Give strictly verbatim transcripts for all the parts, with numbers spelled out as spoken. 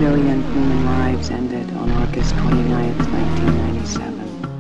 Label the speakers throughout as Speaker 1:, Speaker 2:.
Speaker 1: billion human lives ended on August twenty-ninth, nineteen ninety-seven.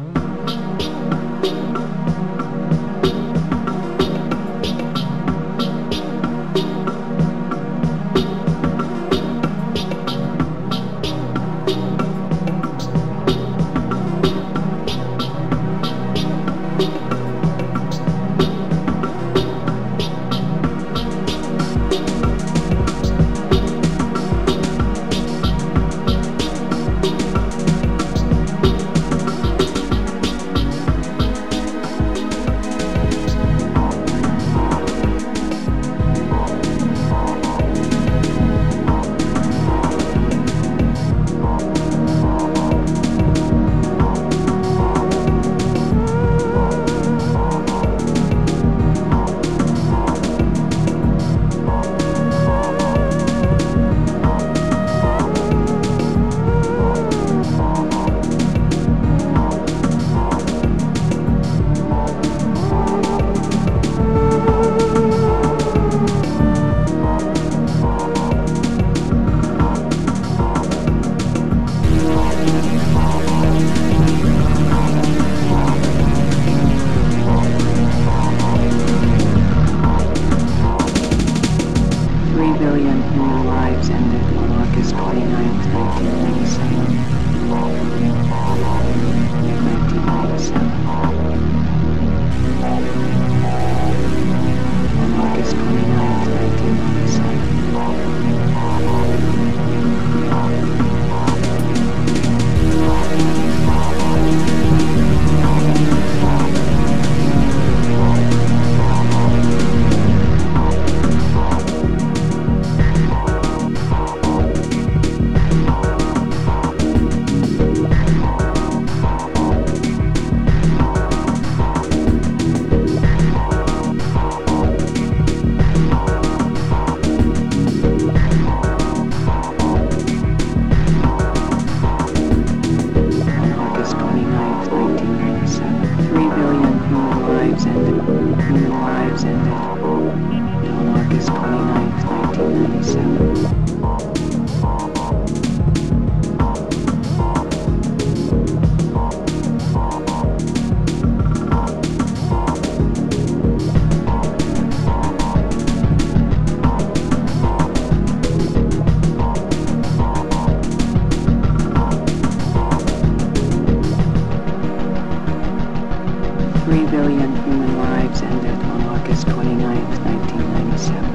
Speaker 1: Three billion human lives ended on August twenty-ninth, nineteen ninety-seven. nineteen ninety-seven. On August twenty-ninth, nineteen ninety-seven. Three billion human lives ended, human lives ended on August twenty-ninth, nineteen ninety-seven. Three billion human lives ended on August twenty-ninth, nineteen ninety-seven.